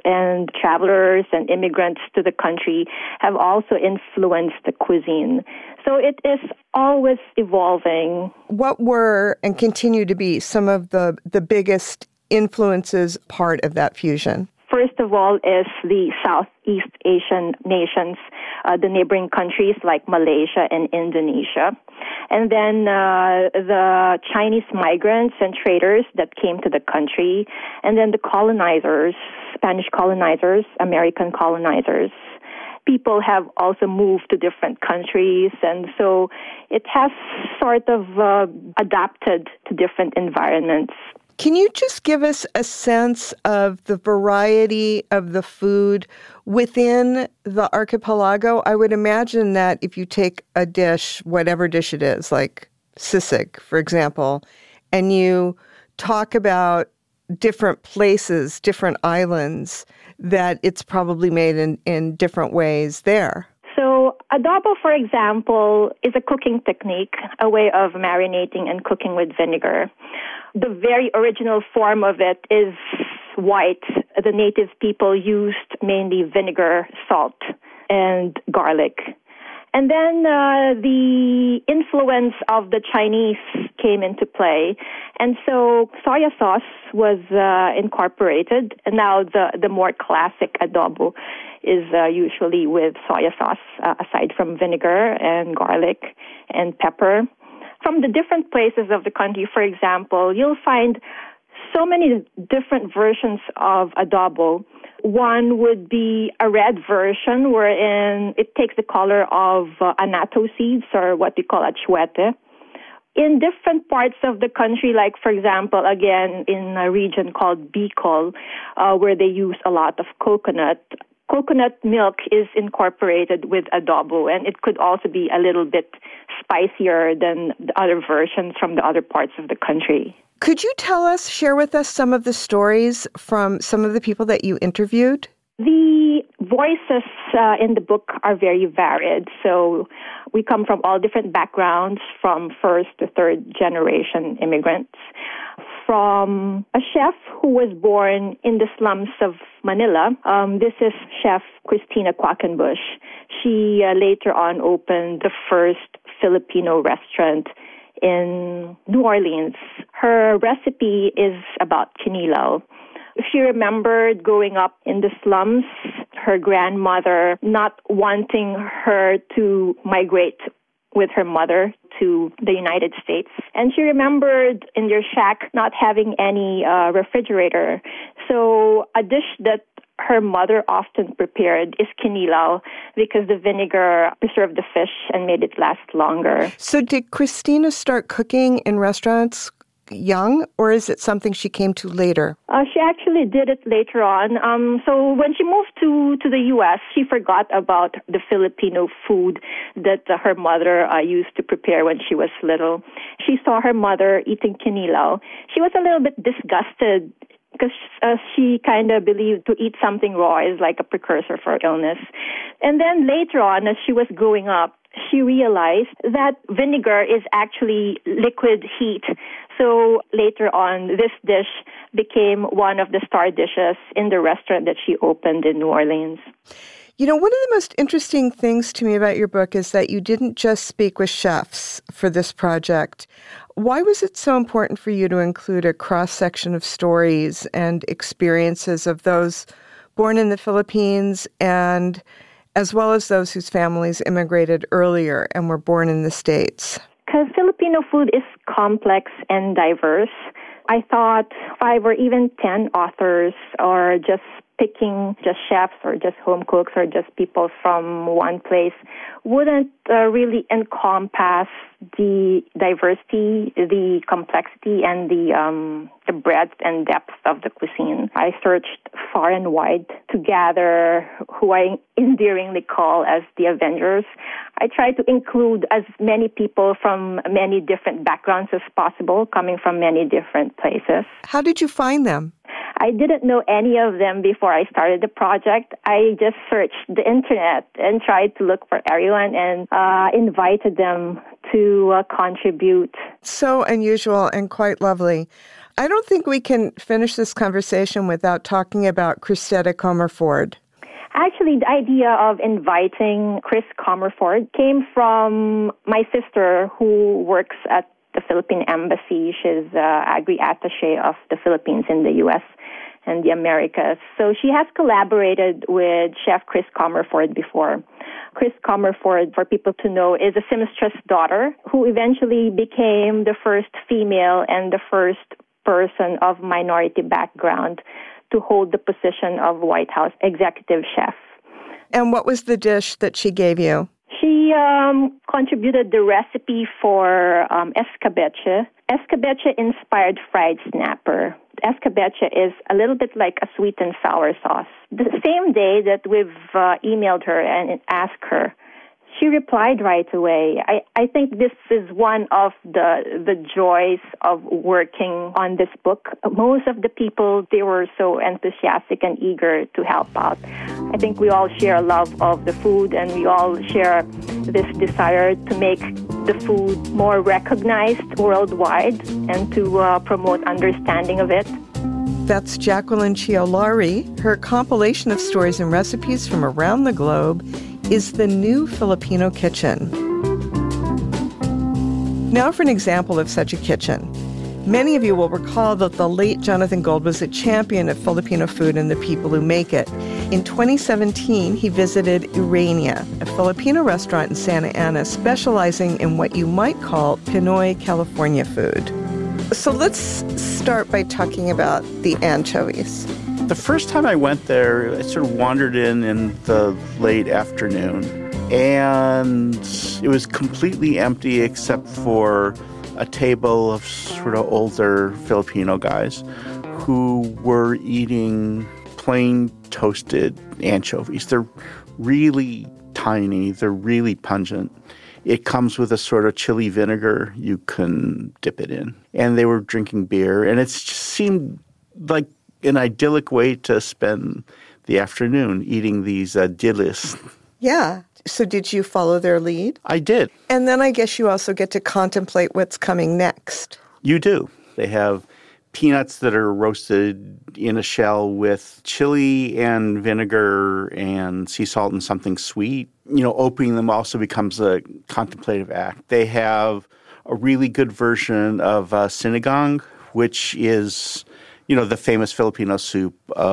S10: and travelers and immigrants to the country have also influenced the cuisine. So it is always evolving.
S1: What were and continue to be some of the, the biggest influences part of that fusion?
S10: First of all is the Southeast Asian nations, uh, the neighboring countries like Malaysia and Indonesia. And then uh, the Chinese migrants and traders that came to the country. And then the colonizers, Spanish colonizers, American colonizers. People have also moved to different countries, and so it has sort of uh, adapted to different environments.
S1: Can you just give us a sense of the variety of the food within the archipelago? I would imagine that if you take a dish, whatever dish it is, like sisig, for example, and you talk about different places, different islands, that it's probably made in, in different ways there.
S10: So adobo, for example, is a cooking technique, a way of marinating and cooking with vinegar. The very original form of it is white. The native people used mainly vinegar, salt, and garlic. And then uh, the influence of the Chinese came into play. And so soya sauce was uh, incorporated. And now the, the more classic adobo is uh, usually with soya sauce, uh, aside from vinegar and garlic and pepper. From the different places of the country, for example, you'll find so many different versions of adobo. One would be a red version wherein it takes the color of uh, annatto seeds, or what we call achuete. In different parts of the country, like, for example, again, in a region called Bicol, uh, where they use a lot of coconut, coconut milk is incorporated with adobo, and it could also be a little bit spicier than the other versions from the other parts of the country.
S1: Could you tell us, share with us some of the stories from some of the people that you interviewed?
S10: The voices uh, in the book are very varied. So we come from all different backgrounds, from first to third generation immigrants. From a chef who was born in the slums of Manila. Um, this is Chef Christina Quackenbush. She uh, later on opened the first Filipino restaurant in New Orleans. Her recipe is about kinilaw. She remembered growing up in the slums, her grandmother not wanting her to migrate with her mother to the United States. And she remembered in their shack not having any uh, refrigerator. So a dish that her mother often prepared is kinilaw, because the vinegar preserved the fish and made it last longer.
S1: So did Christina start cooking in restaurants young, or is it something she came to later?
S10: Uh, she actually did it later on. Um, so when she moved to, to the U S, she forgot about the Filipino food that uh, her mother uh, used to prepare when she was little. She saw her mother eating kinilaw. She was a little bit disgusted, because uh, she kind of believed to eat something raw is like a precursor for illness. And then later on, as she was growing up, she realized that vinegar is actually liquid heat. So later on, this dish became one of the star dishes in the restaurant that she opened in New Orleans.
S1: You know, one of the most interesting things to me about your book is that you didn't just speak with chefs for this project. Why was it so important for you to include a cross-section of stories and experiences of those born in the Philippines, and as well as those whose families immigrated earlier and were born in the States?
S10: Because Filipino food is complex and diverse. I thought five or even ten authors, or just picking just chefs or just home cooks or just people from one place, wouldn't uh, really encompass the diversity, the complexity, and the um, the breadth and depth of the cuisine. I searched far and wide to gather who I endearingly call as the Avengers. I tried to include as many people from many different backgrounds as possible, coming from many different places.
S1: How did you find them?
S10: I didn't know any of them before I started the project. I just searched the internet and tried to look for everyone and uh, invited them to uh, contribute.
S1: So unusual and quite lovely. I don't think we can finish this conversation without talking about Christetta Comerford.
S10: Actually, the idea of inviting Chris Comerford came from my sister who works at the Philippine Embassy. She's uh, agri-attaché of the Philippines in the U S and the Americas. So she has collaborated with Chef Chris Comerford before. Chris Comerford, for people to know, is a seamstress daughter who eventually became the first female and the first person of minority background to hold the position of White House executive chef.
S1: And what was the dish that she gave you?
S10: She um, contributed the recipe for um, escabeche. Escabeche-inspired fried snapper. Escabeche is a little bit like a sweet and sour sauce. The same day that we've uh, emailed her and asked her, she replied right away. I, I think this is one of the the joys of working on this book. Most of the people, they were so enthusiastic and eager to help out. I think we all share a love of the food, and we all share this desire to make the food more recognized worldwide and to uh, promote understanding of it.
S1: That's Jacqueline Chiolari. Her compilation of stories and recipes from around the globe is The New Filipino Kitchen. Now for an example of such a kitchen. Many of you will recall that the late Jonathan Gold was a champion of Filipino food and the people who make it. In twenty seventeen, he visited Urania, a Filipino restaurant in Santa Ana specializing in what you might call Pinoy California food. So let's start by talking about the anchovies.
S11: The first time I went there, I sort of wandered in in the late afternoon, and it was completely empty except for a table of sort of older Filipino guys who were eating plain toasted anchovies. They're really tiny. They're really pungent. It comes with a sort of chili vinegar you can dip it in. And they were drinking beer, and it just seemed like an idyllic way to spend the afternoon eating these uh, dilis.
S1: Yeah. So did you follow their lead?
S11: I did.
S1: And then I guess you also get to contemplate what's coming next.
S11: You do. They have peanuts that are roasted in a shell with chili and vinegar and sea salt and something sweet. You know, opening them also becomes a contemplative act. They have a really good version of uh, sinigang, which is, you know, the famous Filipino soup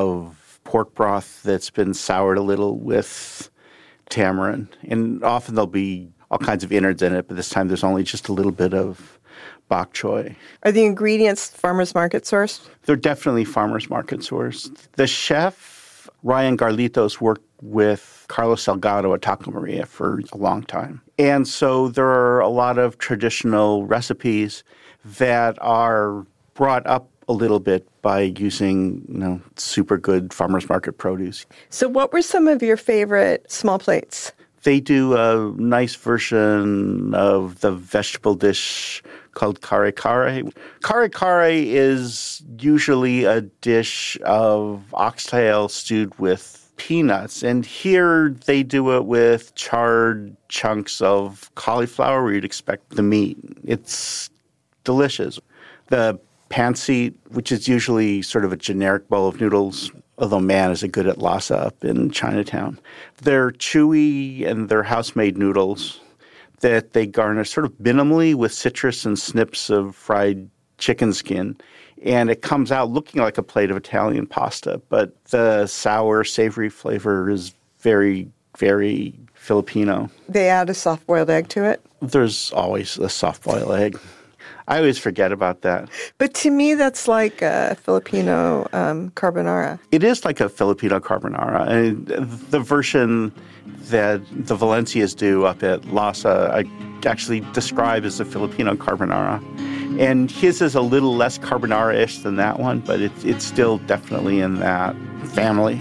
S11: of pork broth that's been soured a little with tamarind. And often there'll be all kinds of innards in it, but this time there's only just a little bit of bok choy.
S1: Are the ingredients farmer's market sourced?
S11: They're definitely farmer's market sourced. The chef, Ryan Garlitos, worked with Carlos Salgado at Taco Maria for a long time. And so there are a lot of traditional recipes that are brought up a little bit by using, you know, super good farmer's market produce.
S1: So what were some of your favorite small plates?
S11: They do a nice version of the vegetable dish called kare-kare. Kare-kare is usually a dish of oxtail stewed with peanuts. And here they do it with charred chunks of cauliflower where you'd expect the meat. It's delicious. The pancit, which is usually sort of a generic bowl of noodles, although man is it good at lasa up in Chinatown. They're chewy and they're house-made noodles that they garnish sort of minimally with citrus and snips of fried chicken skin. And it comes out looking like a plate of Italian pasta, but the sour, savory flavor is very, very Filipino.
S1: They add a soft-boiled egg to it?
S11: There's always a soft-boiled egg. I always forget about that.
S1: But to me, that's like a Filipino um, carbonara.
S11: It is like a Filipino carbonara. And the version that the Valencias do up at Lhasa, I actually describe as a Filipino carbonara. And his is a little less carbonara-ish than that one, but it, it's still definitely in that family.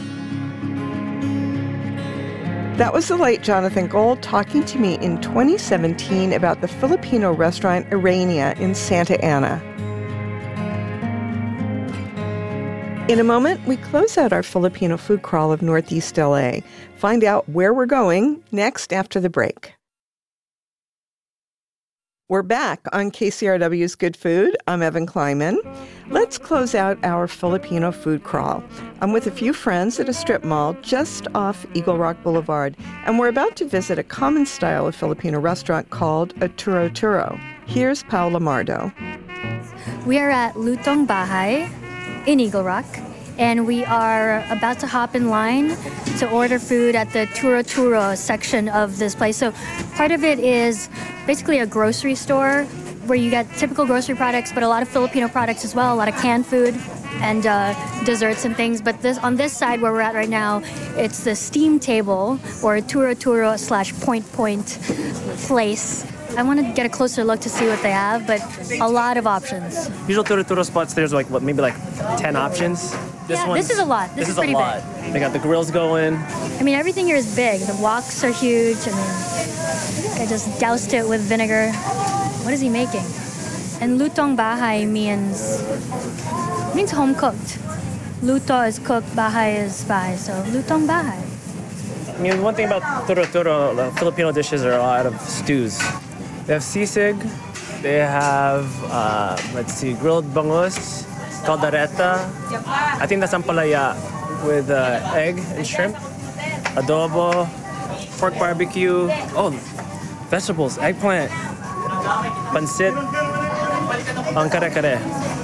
S1: That was the late Jonathan Gold talking to me in twenty seventeen about the Filipino restaurant Urania in Santa Ana. In a moment, we close out our Filipino food crawl of Northeast L A. Find out where we're going next after the break. We're back on K C R W's Good Food. I'm Evan Kleiman. Let's close out our Filipino food crawl. I'm with a few friends at a strip mall just off Eagle Rock Boulevard, and we're about to visit a common style of Filipino restaurant called a Turo Turo. Here's Paula Mardo.
S5: We are at Lutong Bahay in Eagle Rock, and we are about to hop in line to order food at the Turo Turo section of this place. So part of it is basically a grocery store where you get typical grocery products, but a lot of Filipino products as well, a lot of canned food and uh, desserts and things. But this on this side where we're at right now, it's the steam table or Turo Turo slash point point place. I want to get a closer look to see what they have, but a lot of options.
S2: Usual Turo Turo spots, there's like, what, maybe like ten options?
S5: This yeah, this is a lot. This,
S2: this
S5: is,
S2: is
S5: pretty
S2: a lot.
S5: big.
S2: They got the grills going.
S5: I mean, everything here is big. The woks are huge. I mean, I just doused it with vinegar. What is he making? And lutong bahay means means home cooked. Luto is cooked, bahay is bahay. So lutong bahay.
S2: I mean, one thing about Turo Turo, the Filipino dishes are a lot of stews. They have sisig. They have, uh, let's see, grilled bangus, caldereta. I think that's ampalaya with uh, egg and shrimp. Adobo, pork barbecue. Oh, vegetables, eggplant, pancit, ang kare-kare.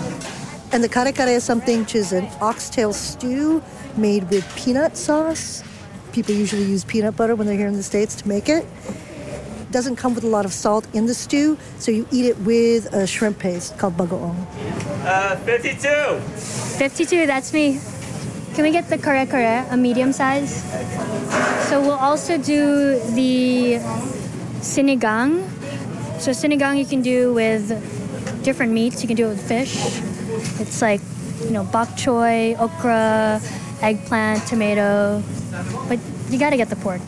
S3: And the kare-kare is something which is an oxtail stew made with peanut sauce. People usually use peanut butter when they're here in the States to make it. Doesn't come with a lot of salt in the stew, so you eat it with a shrimp paste called bagoong.
S2: Uh, fifty-two.
S5: fifty-two, that's me. Can we get the kare-kare, a medium size? So we'll also do the sinigang. So sinigang you can do with different meats. You can do it with fish. It's like, you know, bok choy, okra, eggplant, tomato. But you gotta get the pork.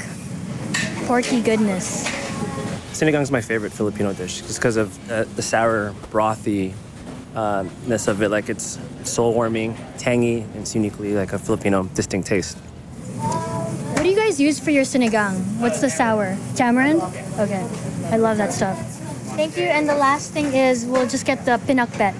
S5: Porky goodness.
S2: Sinigang is my favorite Filipino dish just because of uh, the sour, brothy uh, ness of it. Like it's soul-warming, tangy, and it's uniquely like a Filipino distinct taste.
S5: What do you guys use for your sinigang? What's the sour? Tamarind? Okay. I love that stuff. Thank you. And the last thing is we'll just get the pinakbet.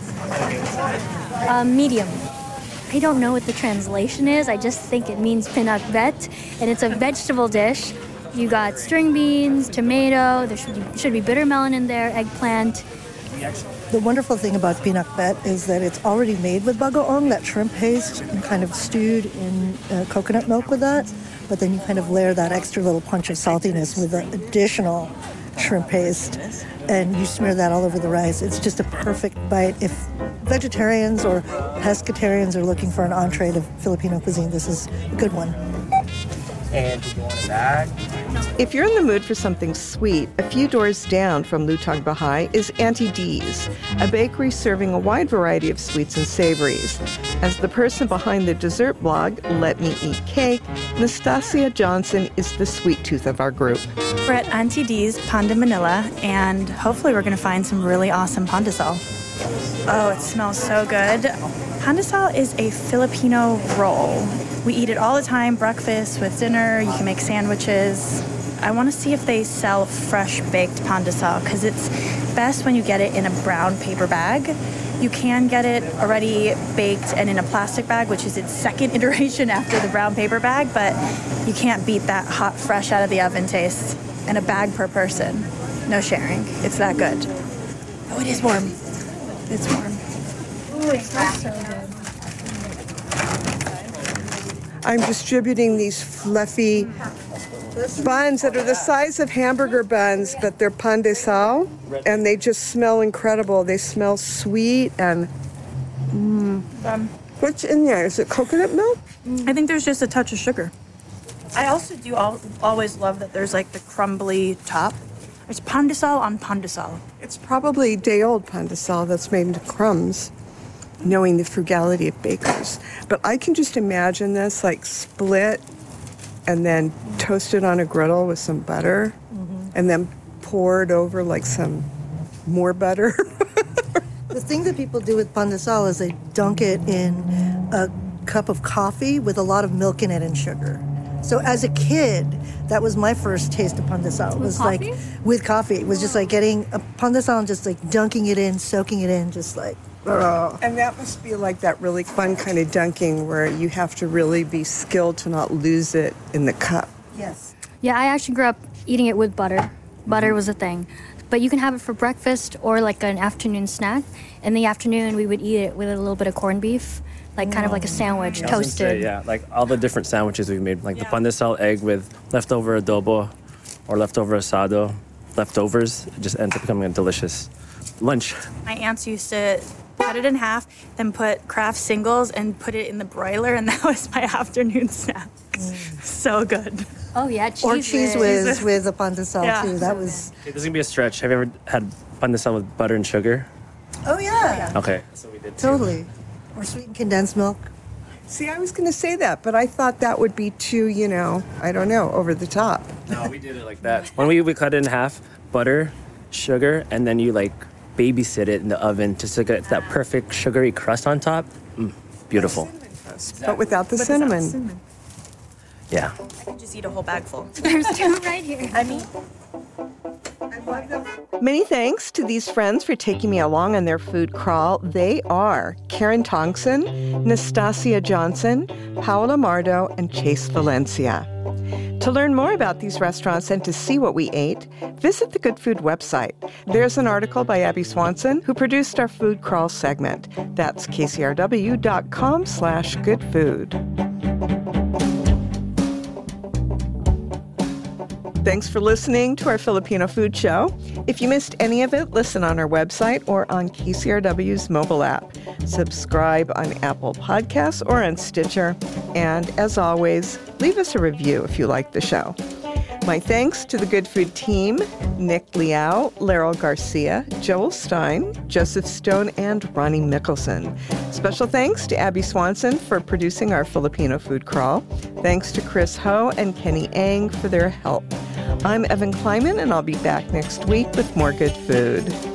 S5: Uh, medium. I don't know what the translation is. I just think it means pinakbet. And it's a vegetable dish. You got string beans, tomato, there should be, should be bitter melon in there, eggplant.
S3: The wonderful thing about pinakbet is that it's already made with bagoong, that shrimp paste, and kind of stewed in uh, coconut milk with that. But then you kind of layer that extra little punch of saltiness with an additional shrimp paste, and you smear that all over the rice. It's just a perfect bite. If vegetarians or pescatarians are looking for an entree to Filipino cuisine, this is a good one.
S2: And do you want a bag?
S1: If you're in the mood for something sweet, a few doors down from Lutong Bahay is Auntie D's, a bakery serving a wide variety of sweets and savories. As the person behind the dessert blog, Let Me Eat Cake, Nastasia Johnson is the sweet tooth of our group.
S4: We're at Auntie D's Pan de Manila, and hopefully we're going to find some really awesome pandesal. Oh, it smells so good. Pandesal is a Filipino roll. We eat it all the time, breakfast, with dinner. You can make sandwiches. I want to see if they sell fresh baked pandesal because it's best when you get it in a brown paper bag. You can get it already baked and in a plastic bag, which is its second iteration after the brown paper bag, but you can't beat that hot, fresh out of the oven taste. And a bag per person. No sharing. It's that good. Oh, it is warm. It's warm.
S5: Ooh, it smells so good.
S1: I'm distributing these fluffy buns that are the size of hamburger buns, but they're pandesal, and they just smell incredible. They smell sweet and... Mm.
S4: Um,
S1: What's in there? Is it coconut milk?
S4: I think there's just a touch of sugar. I also do al- always love that there's like the crumbly top. It's pandesal on pandesal.
S1: It's probably day-old pandesal that's made into crumbs, knowing the frugality of bakers. But I can just imagine this like split and then toasted on a griddle with some butter, mm-hmm. and then poured over like some more butter.
S3: The thing that people do with pandesal is they dunk it in a cup of coffee with a lot of milk in it and sugar. So as a kid, that was my first taste of pandesal. It was
S5: coffee?
S3: like with coffee. It was just like getting a pandesal and just like dunking it in, soaking it in, just like. Uh.
S1: And that must be like that really fun kind of dunking where you have to really be skilled to not lose it in the cup.
S3: Yes.
S5: Yeah, I actually grew up eating it with butter. Butter was a thing. But you can have it for breakfast or like an afternoon snack. In the afternoon, we would eat it with a little bit of corned beef, like kind of like a sandwich,
S2: I was gonna
S5: toasted.
S2: say, yeah, like all the different sandwiches we've made, like the pandesal egg with leftover adobo or leftover asado, leftovers. It just ends up becoming a delicious lunch.
S4: My aunts used to cut it in half, then put Kraft singles and put it in the broiler, and that was my afternoon snack. Mm. So good.
S5: Oh yeah, cheese
S3: Or cheese whiz
S4: whiz.
S3: with a pandesal
S4: Yeah.
S3: too. That was.
S2: Okay, this is gonna be a stretch. Have you ever had pandesal with butter and sugar?
S3: Oh yeah.
S2: Okay, so we did too.
S3: Totally. Or sweetened condensed milk.
S1: See, I was going to say that, but I thought that would be too, you know, I don't know, over the top.
S2: No, we did it like that. When we, we cut it in half, butter, sugar, and then you like babysit it in the oven just to get that perfect sugary crust on top. Mm, beautiful.
S1: But without the
S4: But
S1: cinnamon.
S4: without cinnamon.
S2: Yeah.
S4: I could just eat a whole bag full.
S5: There's two right here.
S4: I mean,
S1: Many thanks to these friends for taking me along on their food crawl. They are Karen Tongson, Nastasia Johnson, Paola Mardo, and Chase Valencia. To learn more about these restaurants and to see what we ate, visit the Good Food website. There's an article by Abby Swanson, who produced our food crawl segment. That's kcrw.com slash good food. Thanks for listening to our Filipino food show. If you missed any of it, listen on our website or on K C R W's mobile app. Subscribe on Apple Podcasts or on Stitcher. And as always, leave us a review if you like the show. My thanks to the Good Food team, Nick Liao, Laryl Garcia, Joel Stein, Joseph Stone, and Ronnie Mickelson. Special thanks to Abby Swanson for producing our Filipino food crawl. Thanks to Chris Ho and Kenny Ang for their help. I'm Evan Kleiman, and I'll be back next week with more good food.